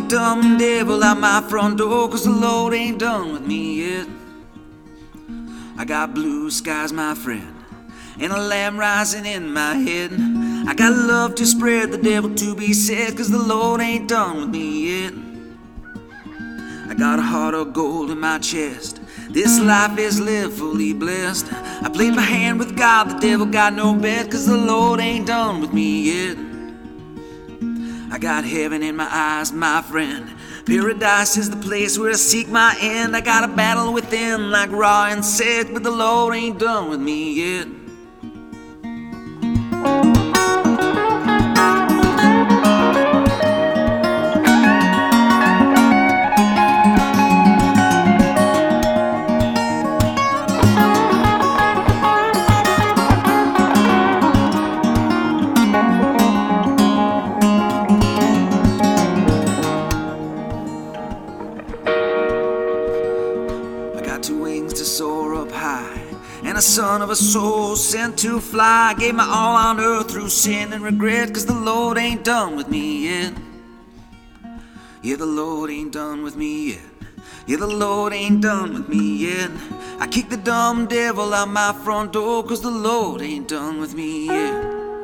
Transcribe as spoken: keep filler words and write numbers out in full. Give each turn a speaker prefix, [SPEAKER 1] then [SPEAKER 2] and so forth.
[SPEAKER 1] the dumb devil out my front door, 'cause the Lord ain't done with me yet. I got blue skies, my friend, and a lamb rising in my head. I got love to spread, the devil to be said, 'cause the Lord ain't done with me yet. I got a heart of gold in my chest, this life is lived fully blessed. I played my hand with God, the devil got no bet, 'cause the Lord ain't done with me yet. I got heaven in my eyes, my friend, paradise is the place where I seek my end. I got a battle within like raw insect, but the Lord ain't done with me yet. Two wings to soar up high, and a son of a soul sent to fly. I gave my all on earth through sin and regret, 'cause the Lord ain't done with me yet. Yeah, the Lord ain't done with me yet. Yeah, the Lord ain't done with me yet. I kicked the dumb devil out my front door, 'cause the Lord ain't done with me yet.